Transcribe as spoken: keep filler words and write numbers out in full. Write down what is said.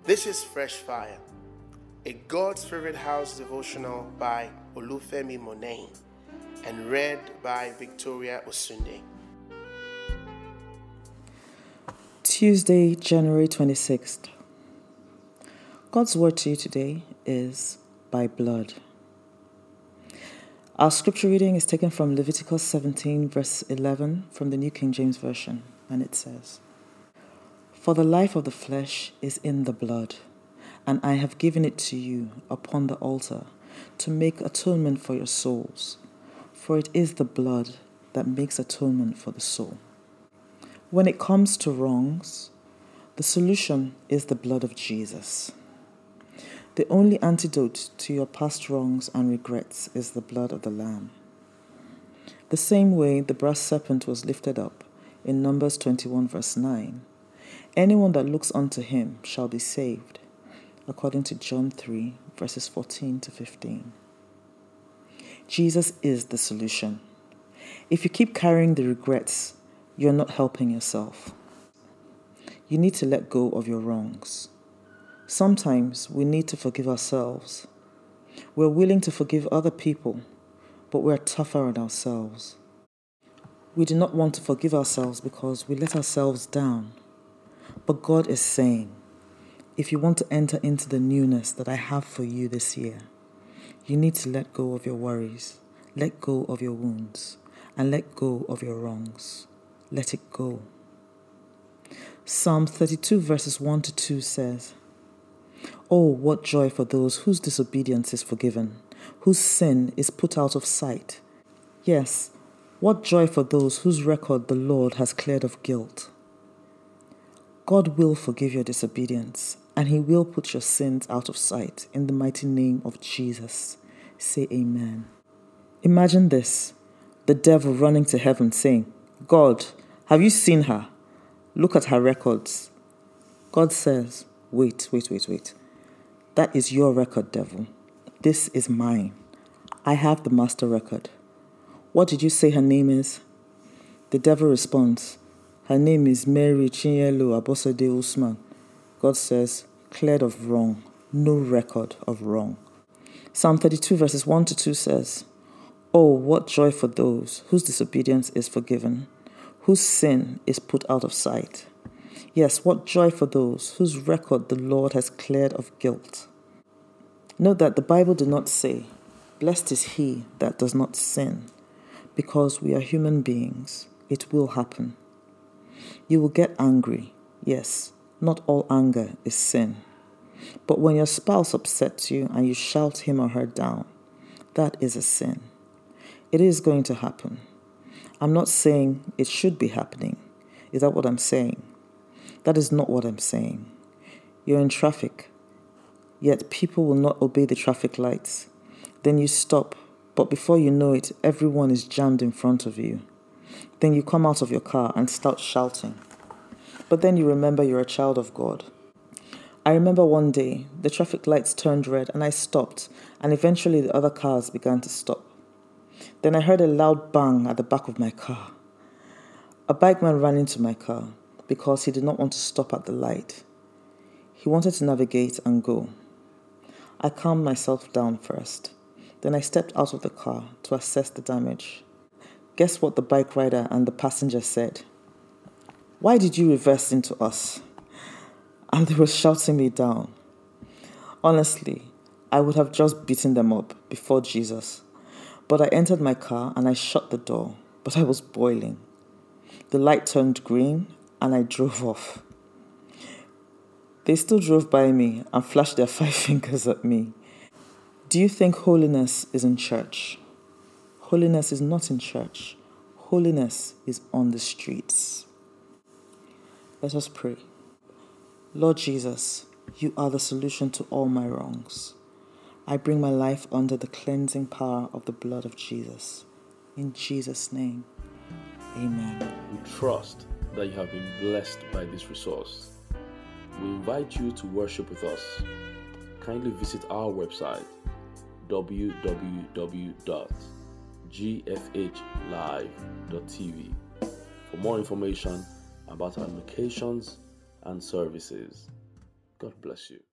This is Fresh Fire, a God's Favorite House devotional by Olufemi Monet and read by Victoria Osunde. Tuesday, January twenty-sixth. God's word to you today is by blood. Our scripture reading is taken from Leviticus seventeen, verse eleven from the New King James Version, and it says, "For the life of the flesh is in the blood, and I have given it to you upon the altar to make atonement for your souls, for it is the blood that makes atonement for the soul." When it comes to wrongs, the solution is the blood of Jesus. The only antidote to your past wrongs and regrets is the blood of the Lamb. The same way the brass serpent was lifted up in Numbers twenty-one, verse nine, anyone that looks unto him shall be saved, according to John three, verses fourteen to fifteen. Jesus is the solution. If you keep carrying the regrets, you're not helping yourself. You need to let go of your wrongs. Sometimes we need to forgive ourselves. We're willing to forgive other people, but we're tougher on ourselves. We do not want to forgive ourselves because we let ourselves down. But God is saying, if you want to enter into the newness that I have for you this year, you need to let go of your worries, let go of your wounds, and let go of your wrongs. Let it go. Psalm thirty-two, verses one to two says, "Oh, what joy for those whose disobedience is forgiven, whose sin is put out of sight. Yes, what joy for those whose record the Lord has cleared of guilt." God will forgive your disobedience, and He will put your sins out of sight in the mighty name of Jesus. Say amen. Imagine this, the devil running to heaven saying, "God, have you seen her? Look at her records." God says, wait, wait, wait, wait. That is your record, devil. This is mine. I have the master record. What did you say her name is? The devil responds, "Her name is Mary Chinyelu Abosede Usman." God says, cleared of wrong, no record of wrong. Psalm thirty-two, verses one to two says, "Oh, what joy for those whose disobedience is forgiven, whose sin is put out of sight. Yes, what joy for those whose record the Lord has cleared of guilt." Note that the Bible did not say, "Blessed is he that does not sin," because we are human beings. It will happen. You will get angry. Yes, not all anger is sin. But when your spouse upsets you and you shout him or her down, that is a sin. It is going to happen. I'm not saying it should be happening. Is that what I'm saying? That is not what I'm saying. You're in traffic, yet people will not obey the traffic lights. Then you stop, but before you know it, everyone is jammed in front of you. Then you come out of your car and start shouting. But then you remember you're a child of God. I remember one day, the traffic lights turned red and I stopped, and eventually the other cars began to stop. Then I heard a loud bang at the back of my car. A bikeman ran into my car because he did not want to stop at the light. He wanted to navigate and go. I calmed myself down first. Then I stepped out of the car to assess the damage. Guess what the bike rider and the passenger said? "Why did you reverse into us?" And they were shouting me down. Honestly, I would have just beaten them up before Jesus. But I entered my car and I shut the door, but I was boiling. The light turned green and I drove off. They still drove by me and flashed their five fingers at me. Do you think holiness is in church? Holiness is not in church. Holiness is on the streets. Let us pray. Lord Jesus, you are the solution to all my wrongs. I bring my life under the cleansing power of the blood of Jesus. In Jesus' name, amen. We trust that you have been blessed by this resource. We invite you to worship with us. Kindly visit our website, w w w dot g f h live dot t v, for more information about our locations and services. God bless you.